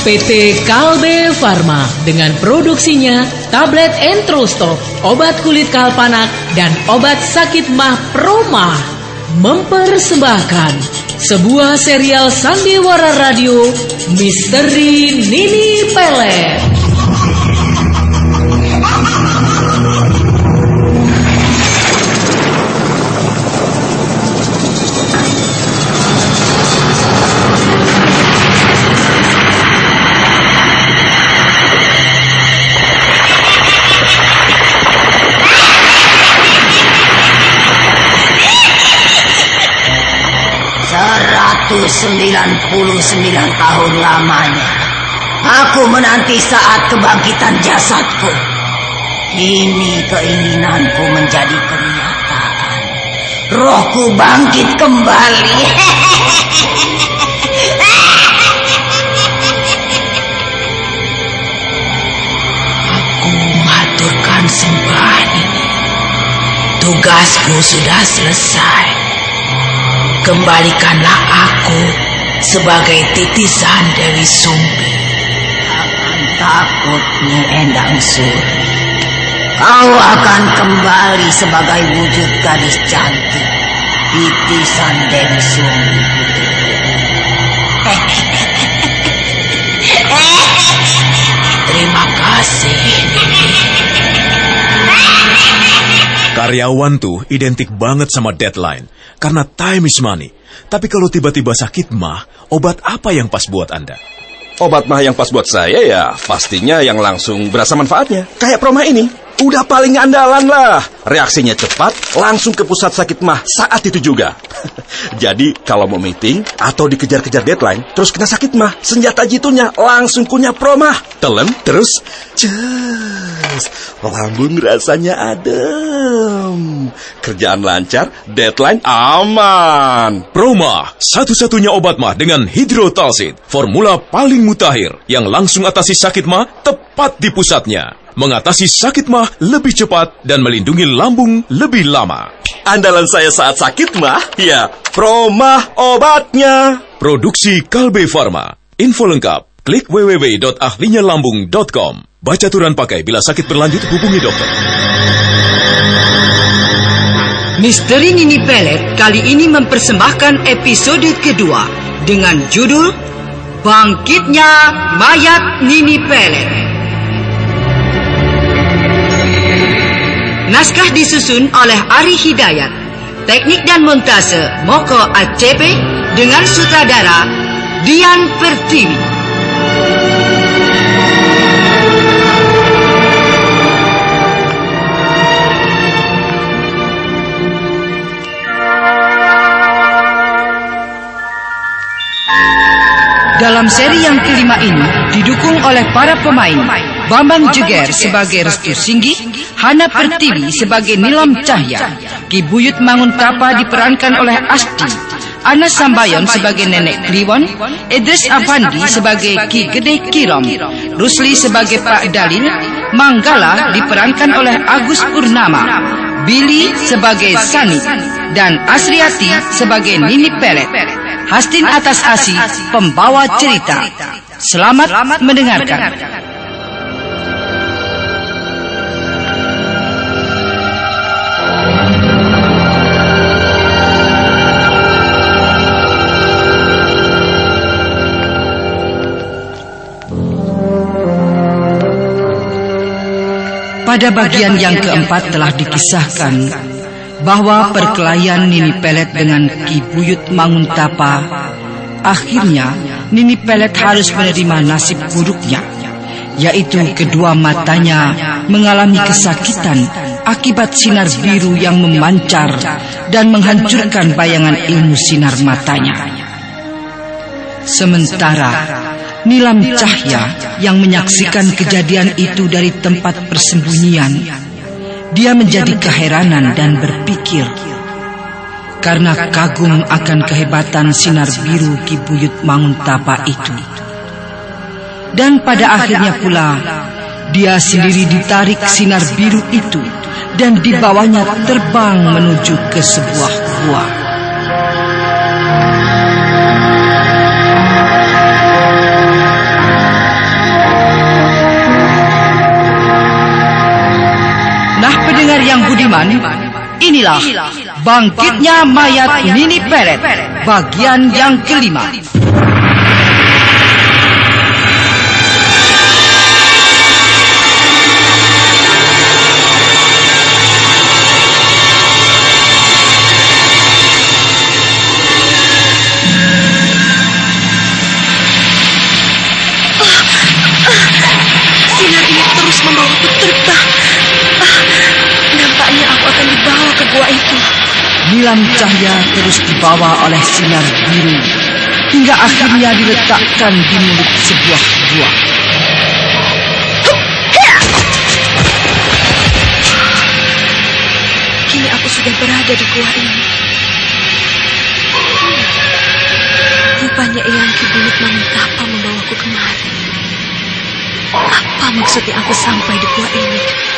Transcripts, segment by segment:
PT Kalbe Farma dengan produksinya tablet Entrostop, obat kulit kalpanak, dan obat sakit mah Proma mempersembahkan sebuah serial sandiwara radio Misteri Nini Pelet. Itu 99 tahun lamanya aku menanti saat kebangkitan jasadku. Kini keinginanku menjadi kenyataan. Rohku bangkit kembali. Aku mengaturkan sembah ini. Tugasku sudah selesai. Kembalikanlah aku sebagai titisan Dewi Sumbi. Jangan takut, Nyi Endang Suri. Kau akan kembali sebagai wujud gadis cantik, titisan Dewi Sumbi. Terima kasih, Nini. Karyawan tuh identik banget sama deadline. Karena time is money. Tapi kalau tiba-tiba sakit mah, obat apa yang pas buat Anda? Obat mah yang pas buat saya ya pastinya yang langsung berasa manfaatnya. Kayak Proma ini, udah paling andalan lah. Reaksinya cepat, langsung ke pusat sakit mah saat itu juga. Jadi kalau mau meeting atau dikejar-kejar deadline, terus kena sakit mah, senjata jitunya langsung kunyah Proma. Telan, terus cus, lambung rasanya adem. Kerjaan lancar, deadline aman. Proma, satu-satunya obat mah dengan hidrotalsid, formula paling mutakhir yang langsung atasi sakit mah tepat di pusatnya. Mengatasi sakit mah lebih cepat dan melindungi lambung lebih lama. Andalan saya saat sakit mah, ya Proma obatnya. Produksi Kalbe Farma. Info lengkap, klik www.ahlinyalambung.com. Baca aturan pakai bila sakit berlanjut hubungi dokter. Misteri Nini Pelet kali ini mempersembahkan episode kedua dengan judul Bangkitnya Mayat Nini Pelet. Naskah disusun oleh Ari Hidayat, teknik dan montase Moko ACP dengan sutradara Dian Pertiwi. Dalam seri yang kelima ini didukung oleh para pemain Bambang Jeger sebagai Restu Singgi, Hana Pertiwi sebagai Nilam Cahya, Ki Buyut Manguntapa diperankan oleh Asti, Ana Sambayon sebagai Nenek Kliwon, Idris Afandi sebagai Ki Gede Kirom, Rusli sebagai Pak Dalil, Manggala diperankan oleh Agus Purnama, Billy sebagai Sani, dan Asriati sebagai Nini Pelet. Hastin atas Asi, pembawa cerita. Selamat mendengarkan. Pada bagian yang keempat telah dikisahkan bahwa perkelahian Nini Pelet dengan Ki Buyut Manguntapa, akhirnya Nini Pelet harus menerima nasib buruknya, yaitu kedua matanya mengalami kesakitan akibat sinar biru yang memancar dan menghancurkan bayangan ilmu sinar matanya. Sementara Nilam Cahya yang menyaksikan kejadian itu dari tempat persembunyian, dia menjadi keheranan dan berpikir karena kagum akan kehebatan sinar biru Ki Buyut Manguntapa itu. Dan pada akhirnya pula dia sendiri ditarik sinar biru itu dan dibawanya terbang menuju ke sebuah gua. pendengar yang budiman, inilah bangkitnya mayat Nini Peret, bagian yang kelima. Sinar ini terus membawaku terbang. Nampaknya aku akan dibawa ke gua itu. Nilam cahaya terus dibawa oleh sinar biru hingga akhirnya diletakkan di mulut sebuah gua. Kini aku sudah berada di gua ini. Rupanya Eyang Ki Buyut Manguntapa membawaku kemari. Apa maksudnya aku sampai di gua ini?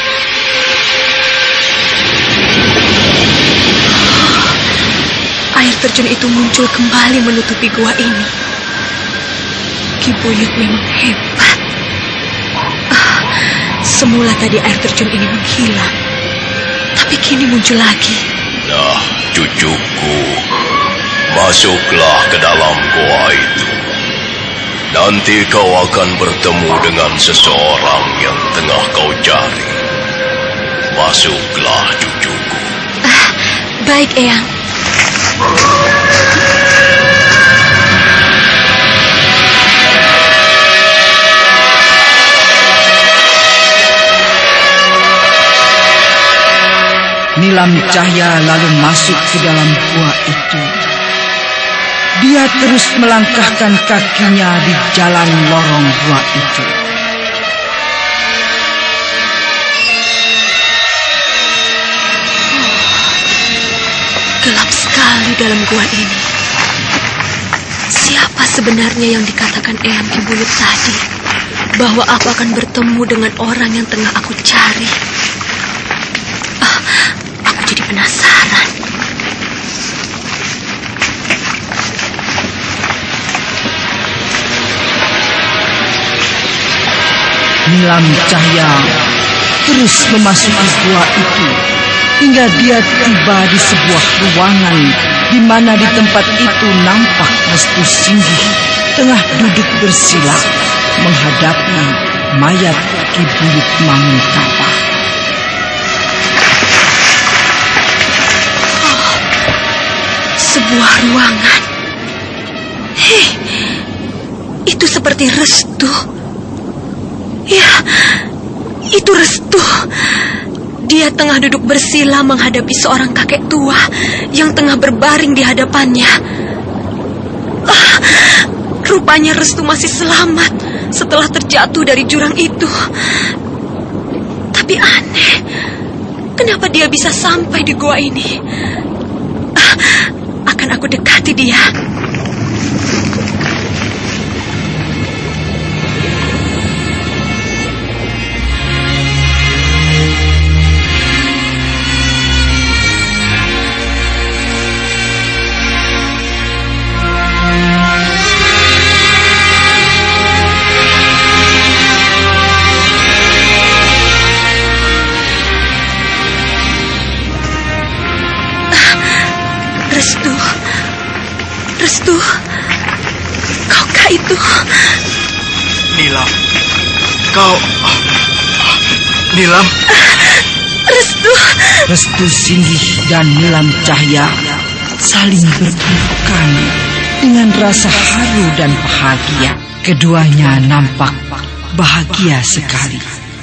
Air terjun itu muncul kembali menutupi gua ini. Ki Buyut memang hebat. Semula tadi air terjun ini menghilang, tapi kini muncul lagi. Nah, cucuku, masuklah ke dalam gua itu. Nanti kau akan bertemu dengan seseorang yang tengah kau cari. Masuklah, cucuku. Baik, Eyang. Nilam cahaya lalu masuk ke dalam gua itu. Dia terus melangkahkan kakinya di jalan lorong gua itu. Gelap sekali dalam gua ini. Siapa sebenarnya yang dikatakan Eyang Ki Buyut tadi? Bahwa aku akan bertemu dengan orang yang tengah aku cari. Aku jadi penasaran. Nilam cahaya terus memasuki gua itu hingga dia tiba di sebuah ruangan di mana di tempat itu nampak Restu Singgih tengah duduk bersila menghadapi mayat Ki Buyut Manguntapa. Sebuah ruangan. Hei, itu seperti Restu. Ya, itu Restu. Dia tengah duduk bersila menghadapi seorang kakek tua yang tengah berbaring di hadapannya. Rupanya Restu masih selamat setelah terjatuh dari jurang itu. Tapi aneh, kenapa dia bisa sampai di gua ini? Akan aku dekati dia. Restu, kaukah itu? Nilam, kau... Nilam? Restu Singgih dan Nilam Cahaya saling berpelukan dengan rasa haru dan bahagia. Keduanya nampak bahagia sekali.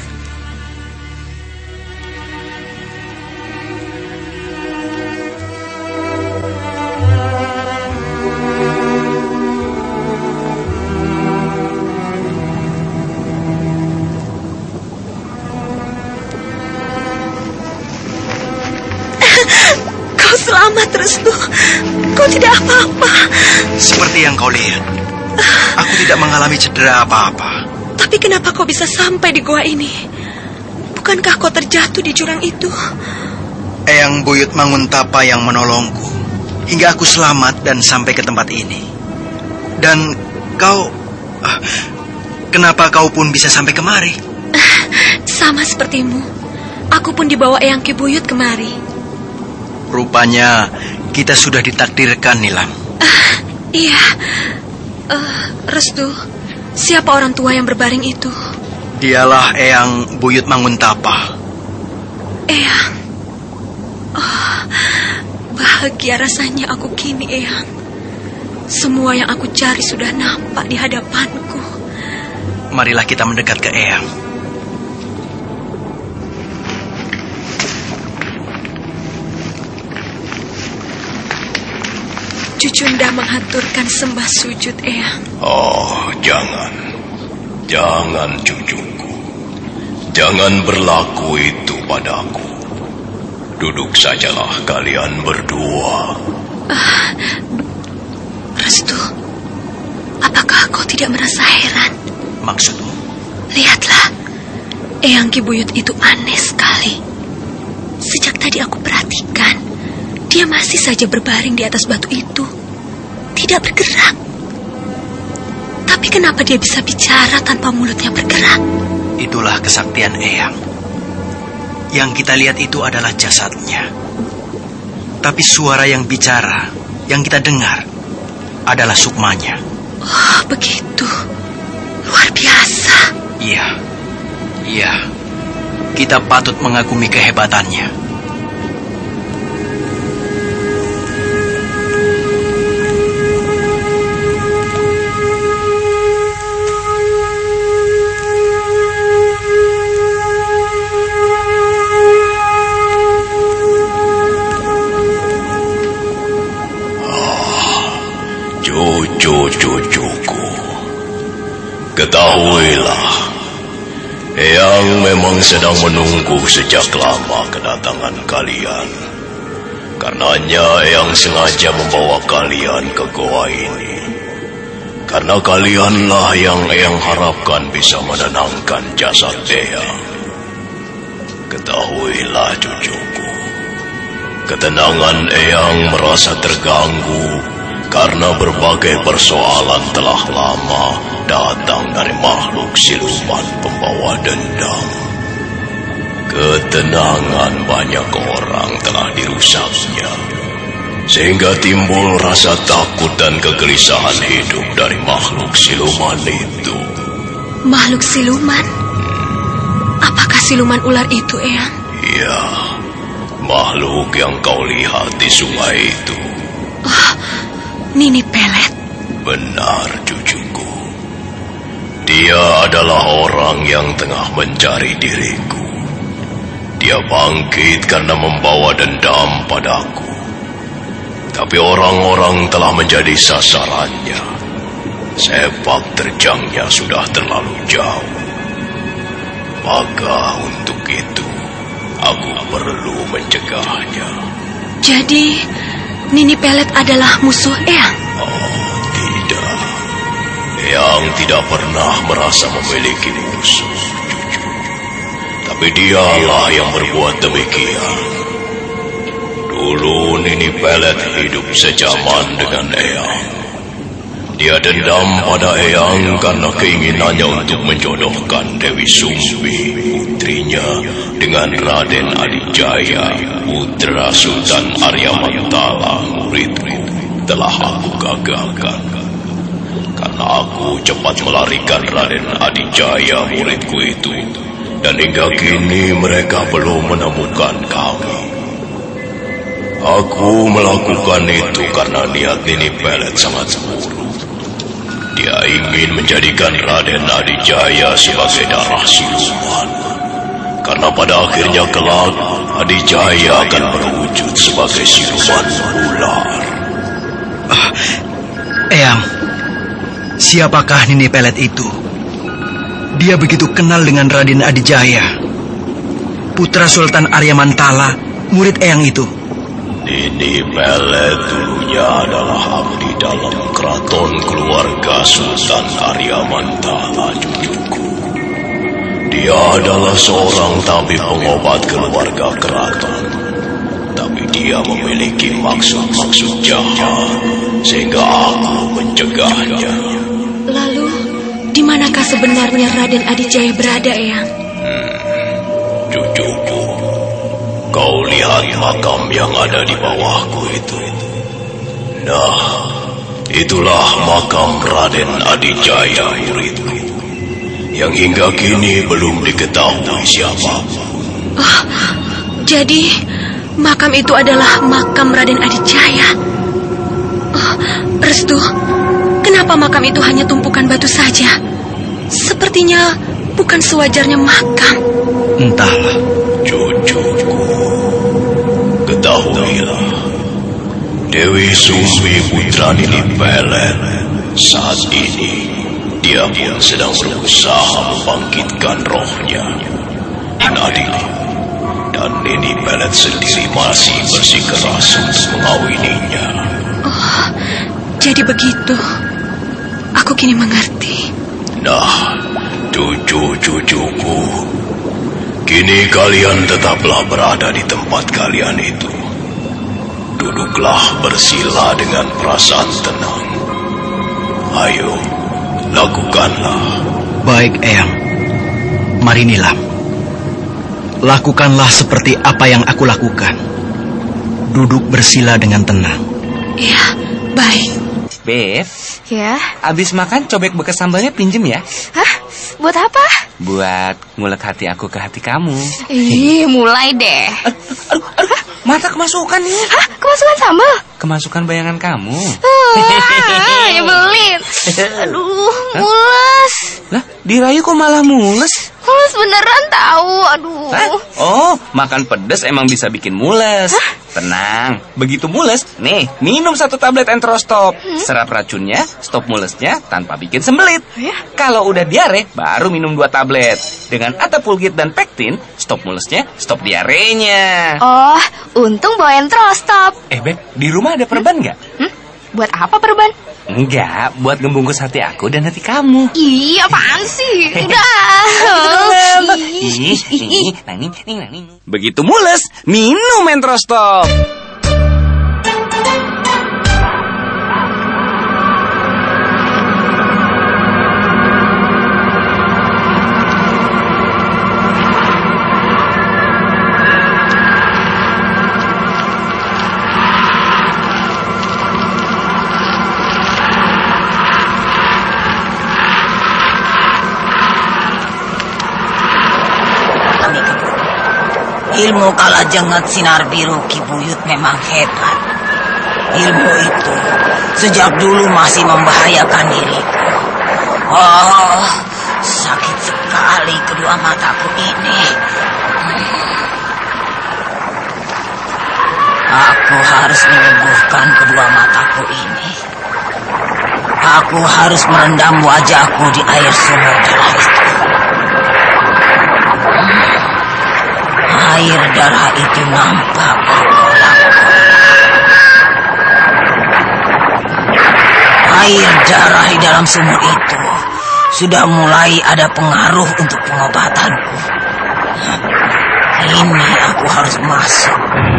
Selamat, Restu. Kau tidak apa-apa. Seperti yang kau lihat, aku tidak mengalami cedera apa-apa. Tapi kenapa kau bisa sampai di gua ini? Bukankah kau terjatuh di jurang itu? Eyang Buyut Manguntapa yang menolongku hingga aku selamat dan sampai ke tempat ini. Dan kau... kenapa kau pun bisa sampai kemari? Sama sepertimu. Aku pun dibawa Eyang Ki Buyut kemari. Rupanya kita sudah ditakdirkan, Nilam. Iya. Restu, siapa orang tua yang berbaring itu? Dialah Eyang Buyut Manguntapa. Eyang. Bahagia rasanya aku kini, Eyang. Semua yang aku cari sudah nampak di hadapanku. Marilah kita mendekat ke Eyang. Cucunda menghaturkan sembah sujud, Eyang. Oh, jangan. Jangan, cucuku. Jangan berlaku itu padaku. Duduk sajalah kalian berdua. Restu, apakah kau tidak merasa heran? Maksudmu? Lihatlah, Eyang Ki Buyut itu aneh sekali. Sejak tadi aku perhatikan, dia masih saja berbaring di atas batu itu, tidak bergerak. Tapi kenapa dia bisa bicara tanpa mulutnya bergerak? Itulah kesaktian Eyang. Yang kita lihat itu adalah jasadnya. Tapi suara yang bicara, yang kita dengar, adalah sukmanya. Oh, begitu. Luar biasa. Iya. Kita patut mengagumi kehebatannya. Cucu-cucuku, ketahuilah, Eyang memang sedang menunggu sejak lama kedatangan kalian. Karenanya Eyang sengaja membawa kalian ke goa ini. Karena kalianlah yang Eyang harapkan bisa menenangkan jasad Eyang. Ketahuilah, cucuku, ketenangan Eyang merasa terganggu karena berbagai persoalan telah lama datang dari makhluk siluman pembawa dendam. Ketenangan banyak orang telah dirusaknya, sehingga timbul rasa takut dan kegelisahan hidup dari makhluk siluman itu. Makhluk siluman? Apakah siluman ular itu, Eyang? Iya, makhluk yang kau lihat di sungai itu. Nini Pelet? Benar, cucuku. Dia adalah orang yang tengah mencari diriku. Dia bangkit karena membawa dendam padaku. Tapi orang-orang telah menjadi sasarannya. Sepak terjangnya sudah terlalu jauh. Maka untuk itu, aku perlu mencegahnya. Jadi, Nini Pelet adalah musuh Eyang? Oh, tidak. Eyang tidak pernah merasa memiliki musuh, cucu. Tapi dialah yang berbuat demikian. Dulu Nini Pelet hidup sejaman dengan Eyang. Dia dendam pada Eyang karena keinginannya untuk menjodohkan Dewi Sumbi, putrinya, dengan Raden Adijaya, putra Sultan Arya Mantala, muridku. Telah aku gagalkan. Karena aku cepat melarikan Raden Adijaya, muridku itu. Dan hingga kini mereka belum menemukan kami. Aku melakukan itu karena niat Nini Pelet sangat buruk. Dia ingin menjadikan Raden Adijaya sebagai darah siluman. Karena pada akhirnya kelak, Adijaya akan berwujud sebagai siluman ular. Eyang, siapakah Nini Pelet itu? Dia begitu kenal dengan Raden Adijaya, putra Sultan Arya Mantala, murid Eyang itu. Nini Pelet dulunya adalah abdi dalam keraton keluarga Sultan Arya Mantala, cucuku. Dia adalah seorang tabib pengobat keluarga keraton. Tapi dia memiliki maksud-maksud jahat, sehingga aku mencegahnya. Lalu, di manakah sebenarnya Raden Adijaya berada, Eyang? Cucuku, melihat makam yang ada di bawahku itu. Nah, itulah makam Raden Adijaya muridku, yang hingga kini belum diketahui siapa. Oh, jadi makam itu adalah makam Raden Adijaya. Oh, Restu, kenapa makam itu hanya tumpukan batu saja? Sepertinya bukan sewajarnya makam. Entahlah. Cucuku, ketahuilah, Dewi Sumbi putra Nini Pelet saat ini dia pun sedang berusaha membangkitkan rohnya. Inadili dan Nini Pelet sendiri masih bersikeras untuk mengawininya. Oh, jadi begitu. Aku kini mengerti. Nah, cucu-cucuku, kini kalian tetaplah berada di tempat kalian itu. Duduklah bersila dengan perasaan tenang. Ayo, lakukanlah. Baik, Eyang. Mari Nilam. Lakukanlah seperti apa yang aku lakukan. Duduk bersila dengan tenang. Ya, baik. Beb, Ya. abis makan cobek bekas sambalnya pinjem ya. Hah? Buat apa? Buat ngulek hati aku ke hati kamu. Ih, mulai deh. Aduh, mata kemasukan nih. Hah? Kemasukan sambal? Kemasukan bayangan kamu. Nyebelin. Aduh, mules. Lah, dirayu kok malah mules? Mules beneran tahu. Aduh. Hah? Oh, makan pedas emang bisa bikin mules. Tenang, begitu mules, nih, minum 1 tablet Entrostop. Serap racunnya, stop mulesnya tanpa bikin sembelit. Ya? Kalau udah diare, baru minum 2 tablet. Dengan Atapulgit dan Pektin, stop mulesnya, stop diarenya. Oh, untung bawa Entrostop. Beb, di rumah ada perban nggak? Buat apa perban? Enggak, buat ngebungkus hati aku dan hati kamu. Ih, apaan sih? Udah. Begitu mules, minum Entrostop. Ilmu Kalajengat Sinar Biru Ki Buyut memang hebat. Ilmu itu sejak dulu masih membahayakan diriku. Oh, sakit sekali kedua mataku ini. Aku harus menyembuhkan kedua mataku ini. Aku harus merendam wajahku di air sumur darah itu. Air darah itu nampak berkolak-kolak. Air darah di dalam sumur itu sudah mulai ada pengaruh untuk pengobatanku. Ini aku harus masuk.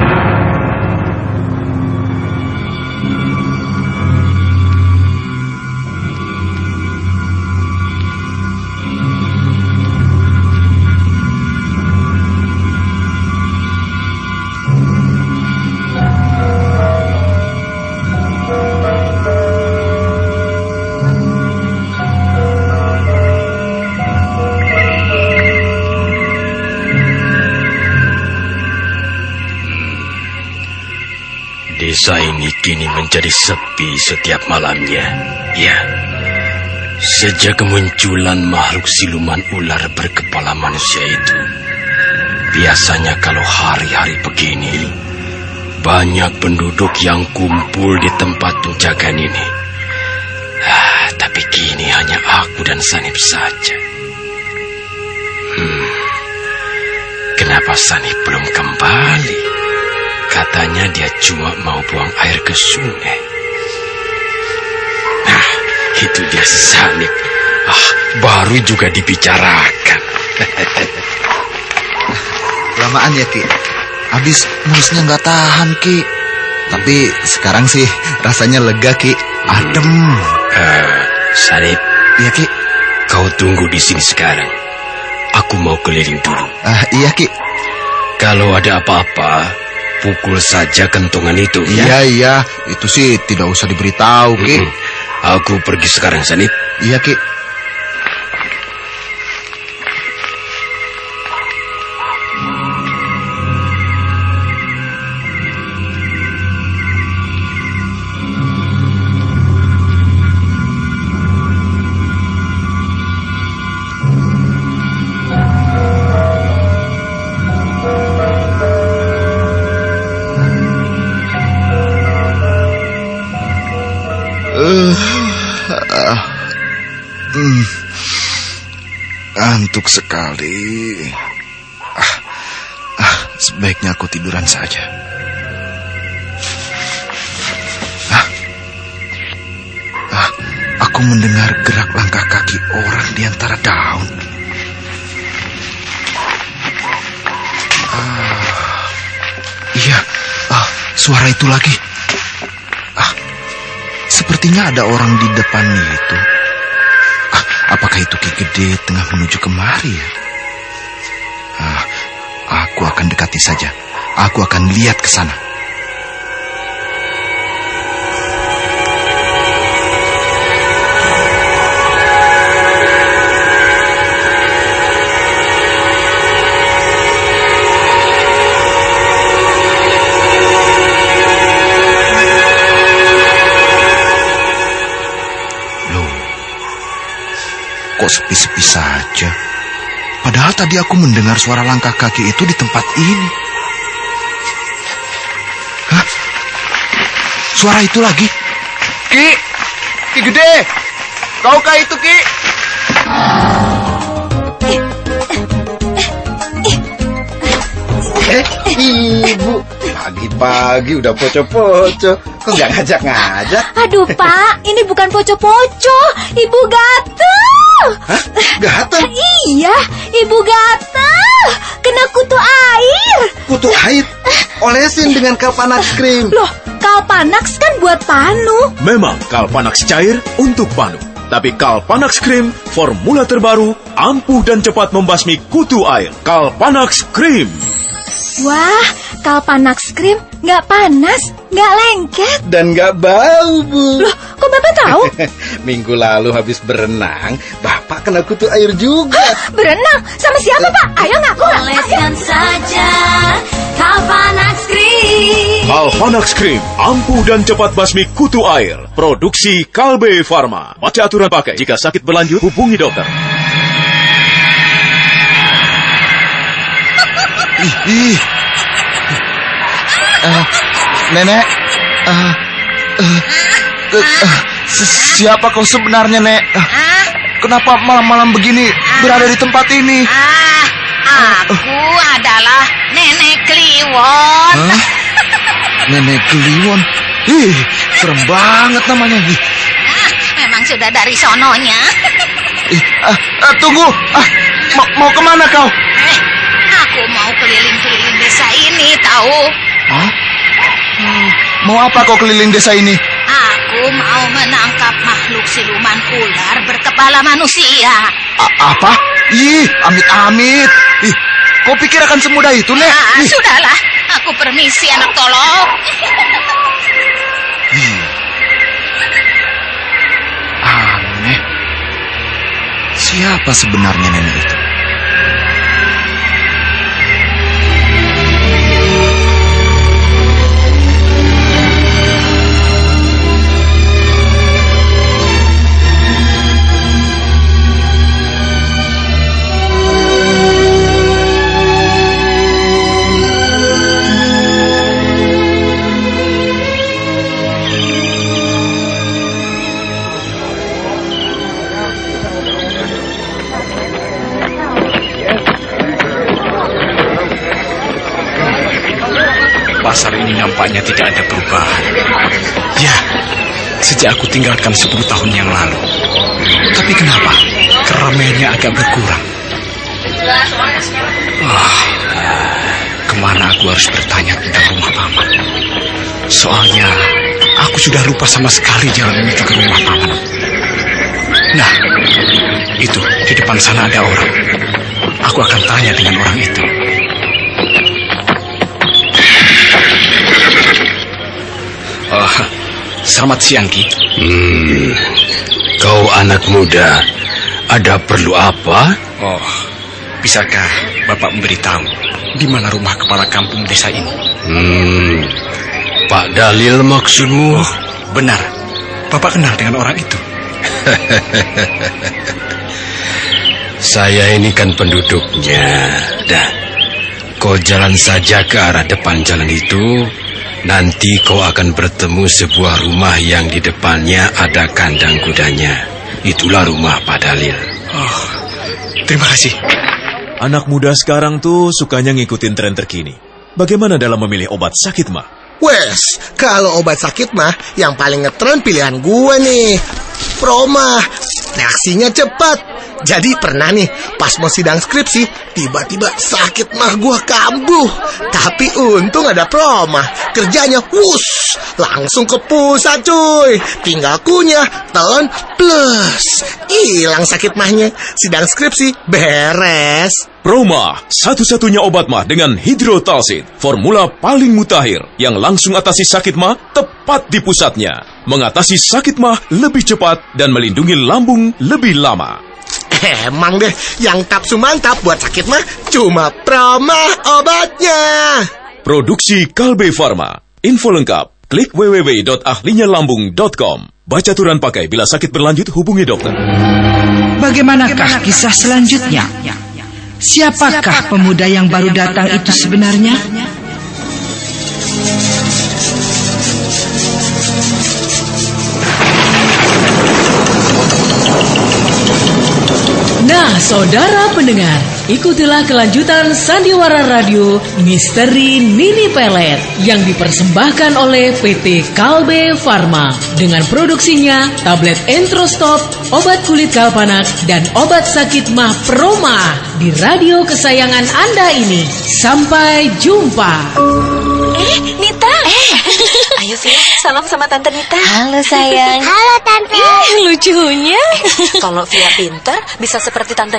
Desa ini kini menjadi sepi setiap malamnya. Ya, sejak kemunculan makhluk siluman ular berkepala manusia itu. Biasanya kalau hari-hari begini, banyak penduduk yang kumpul di tempat penjagaan ini. Tapi kini hanya aku dan Sanip saja. Kenapa Sanip belum kembali? Katanya dia cuma mau buang air ke sungai. Nah, itu dia si Sanip. Baru juga dibicarakan. Lamaan ya, Ki. Habis mulusnya nggak tahan, Ki. Tapi sekarang sih rasanya lega, Ki. Adem. Sanip. Iya, Ki. Kau tunggu di sini sekarang. Aku mau keliling dulu. Iya, Ki. Kalau ada apa-apa, pukul saja kentongan itu, ya? Iya, itu sih tidak usah diberitahu, Ki. Aku pergi sekarang, Sanip. Iya, Ki. Ngantuk sekali. Sebaiknya aku tiduran saja. Aku mendengar gerak langkah kaki orang di antara daun. Iya, suara itu lagi. Sepertinya ada orang di depan itu. Apakah itu Ki Gede tengah menuju kemari ya? Aku akan dekati saja. Aku akan lihat ke sana. Kok sepi-sepi saja? Padahal tadi aku mendengar suara langkah kaki itu di tempat ini. Hah? Suara itu lagi. Ki! Ki Gede! Kaukah itu, Ki? Ibu, pagi-pagi udah poco-poco. Kok nggak ngajak-ngajak? Aduh, Pak, ini bukan poco-poco. Ibu gatel. Hah? Gatel? Iya, ibu gatel. Kena kutu air. Kutu air? Olesin dengan Kalpanax Cream. Loh, Kalpanax kan buat panu. Memang Kalpanax cair untuk panu. Tapi Kalpanax Cream, formula terbaru, ampuh dan cepat membasmi kutu air. Kalpanax Cream. Wah, Kalpanax Cream nggak panas, nggak lengket. Dan nggak bau, Bu. Loh, kok Bapak tahu? Minggu lalu habis berenang, Bapak kena kutu air juga. Berenang? Sama siapa, Pak? Ayo ngaku. Oleskan saja Kalpanax Cream. Kalpanax Cream, ampuh dan cepat basmi kutu air. Produksi Kalbe Farma. Baca aturan pakai. Jika sakit berlanjut, hubungi dokter. Nenek, siapa kau sebenarnya, Nek? Kenapa malam-malam begini berada di tempat ini? Aku adalah Nenek Kliwon. Nenek Kliwon? Ih, serem banget namanya. Memang sudah dari sononya. Tunggu, mau kemana kau? Aku mau keliling-keliling desa ini, tahu? Mau apa kau keliling desa ini? Aku mau menangkap makhluk siluman ular berkepala manusia. Apa? Ih, amit-amit. Ih, kau pikir akan semudah itu, Nek? Sudahlah, aku permisi, anak tolong. Aneh. Siapa sebenarnya nenek itu? Pasar ini nampaknya tidak ada perubahan. Ya, sejak aku tinggalkan 10 tahun yang lalu. Tapi kenapa keramaiannya agak berkurang? Kemana aku harus bertanya tentang rumah paman? Soalnya aku sudah lupa sama sekali jalan menuju ke rumah paman. Nah, itu di depan sana ada orang. Aku akan tanya dengan orang itu. Selamat siang, Ki. Kau anak muda, ada perlu apa? Oh, bisakah Bapak memberitahu di mana rumah kepala kampung desa ini? Pak Dalil maksudmu? Oh, benar. Bapak kenal dengan orang itu? Saya ini kan penduduknya. Dah, kau jalan saja ke arah depan jalan itu. Nanti kau akan bertemu sebuah rumah yang di depannya ada kandang kudanya. Itulah rumah Pak Dalil. Oh, terima kasih. Anak muda sekarang tuh sukanya ngikutin tren terkini. Bagaimana dalam memilih obat sakit mah? Wes, kalau obat sakit mah yang paling ngetren pilihan gue nih. Proma, reaksinya cepat. Jadi pernah nih, pas mau sidang skripsi, tiba-tiba sakit mah gue kambuh. Tapi untung ada Proma, kerjanya wuss, langsung ke pusat cuy. Tinggal kunyah, telan, plus. Hilang sakit mahnya, sidang skripsi beres. Proma, satu-satunya obat mah dengan hidrotalsid, formula paling mutakhir yang langsung atasi sakit mah tepat di pusatnya. Mengatasi sakit mah lebih cepat dan melindungi lambung lebih lama. Emang deh, yang kapsu mantap buat sakit mah cuma Proma obatnya. Produksi Kalbe Farma. Info lengkap, klik www.ahlinyalambung.com. Baca aturan pakai bila sakit berlanjut hubungi dokter. Bagaimanakah kisah selanjutnya? Siapakah pemuda yang baru datang itu sebenarnya? Nah, saudara pendengar, ikutilah kelanjutan Sandiwara Radio Misteri Nini Pelet yang dipersembahkan oleh PT Kalbe Farma dengan produksinya tablet Entrostop, obat kulit kalpanak, dan obat sakit mah Proma di radio kesayangan Anda ini. Sampai jumpa. Nita. Ayo Via, salam sama Tante Nita. Halo sayang. Halo Tante. Lucunya. Kalau Via pintar, bisa seperti Tante